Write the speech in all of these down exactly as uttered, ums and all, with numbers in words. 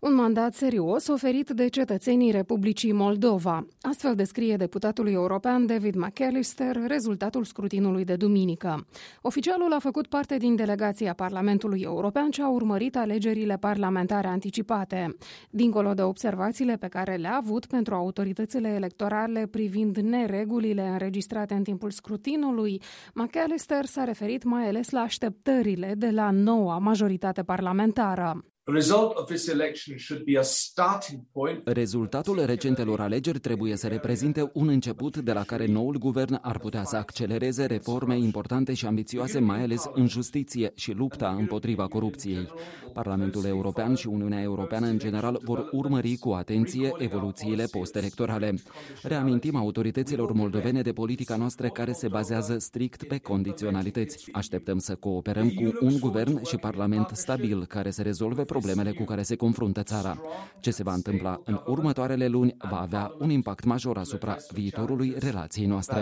Un mandat serios oferit de cetățenii Republicii Moldova. Astfel descrie deputatul european David McAllister rezultatul scrutinului de duminică. Oficialul a făcut parte din delegația Parlamentului European ce a urmărit alegerile parlamentare anticipate. Dincolo de observațiile pe care le-a avut pentru autoritățile electorale privind neregulile înregistrate în timpul scrutinului, McAllister s-a referit mai ales la așteptările de la noua majoritate parlamentară. Rezultatul recentelor alegeri trebuie să reprezinte un început de la care noul guvern ar putea să accelereze reforme importante și ambițioase, mai ales în justiție și lupta împotriva corupției. Parlamentul European și Uniunea Europeană în general vor urmări cu atenție evoluțiile post-electorale. Reamintim autorităților moldovene de politica noastră care se bazează strict pe condiționalități. Așteptăm să cooperăm cu un guvern și parlament stabil care să rezolve problemele cu care se confruntă țara. Ce se va întâmpla în următoarele luni va avea un impact major asupra viitorului relației noastre.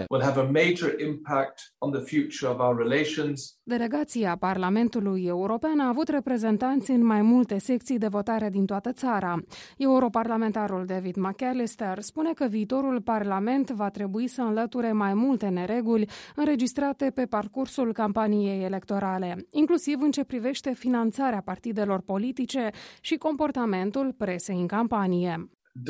Delegația Parlamentului European a avut reprezentanți în mai multe secții de votare din toată țara. Europarlamentarul David McAllister spune că viitorul Parlament va trebui să înlăture mai multe nereguli înregistrate pe parcursul campaniei electorale, inclusiv în ce privește finanțarea partidelor politice și comportamentul presei în campanie.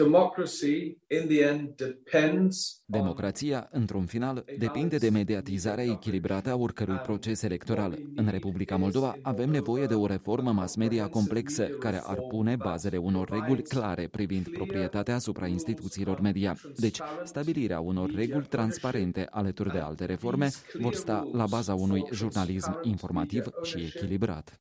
Democrația, într-un final, depinde de mediatizarea echilibrată a oricărui proces electoral. În Republica Moldova avem nevoie de o reformă mass media complexă care ar pune bazele unor reguli clare privind proprietatea asupra instituțiilor media. Deci, stabilirea unor reguli transparente alături de alte reforme vor sta la baza unui jurnalism informativ și echilibrat.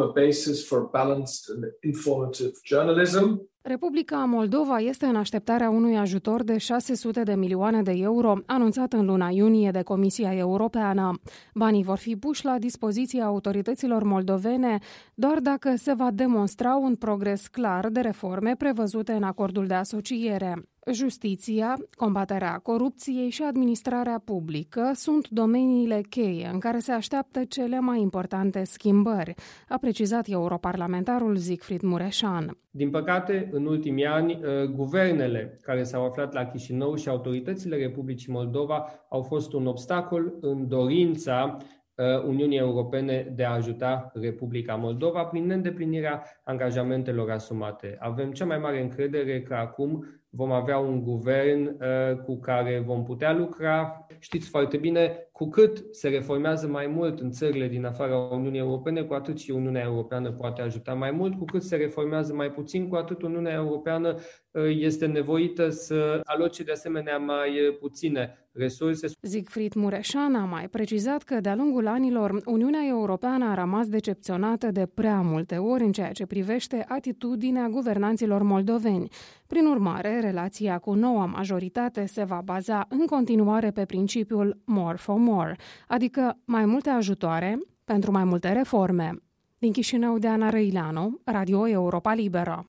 Republica Moldova este în așteptarea unui ajutor de șase sute de milioane de euro, anunțat în luna iunie de Comisia Europeană. Banii vor fi puși la dispoziția autorităților moldovene doar dacă se va demonstra un progres clar de reforme prevăzute în acordul de asociere. Justiția, combaterea corupției și administrarea publică sunt domeniile cheie în care se așteaptă cele mai importante schimbări, a precizat europarlamentarul Siegfried Mureșan. Din păcate, în ultimii ani, guvernele care s-au aflat la Chișinău și autoritățile Republicii Moldova au fost un obstacol în dorința Uniunii Europene de a ajuta Republica Moldova prin neîndeplinirea angajamentelor asumate. Avem cea mai mare încredere că acum vom avea un guvern uh, cu care vom putea lucra. Știți foarte bine, cu cât se reformează mai mult în țările din afara Uniunii Europene, cu atât și Uniunea Europeană poate ajuta mai mult. Cu cât se reformează mai puțin, cu atât Uniunea Europeană uh, este nevoită să aloce de asemenea mai puține resurse. Siegfried Mureșan a mai precizat că de-a lungul anilor Uniunea Europeană a rămas decepționată de prea multe ori în ceea ce privește atitudinea guvernanților moldoveni. Prin urmare, relația cu noua majoritate se va baza în continuare pe principiul more for more, adică mai multe ajutoare pentru mai multe reforme. Din Chișinău, Deana Răileanu, Radio Europa Liberă.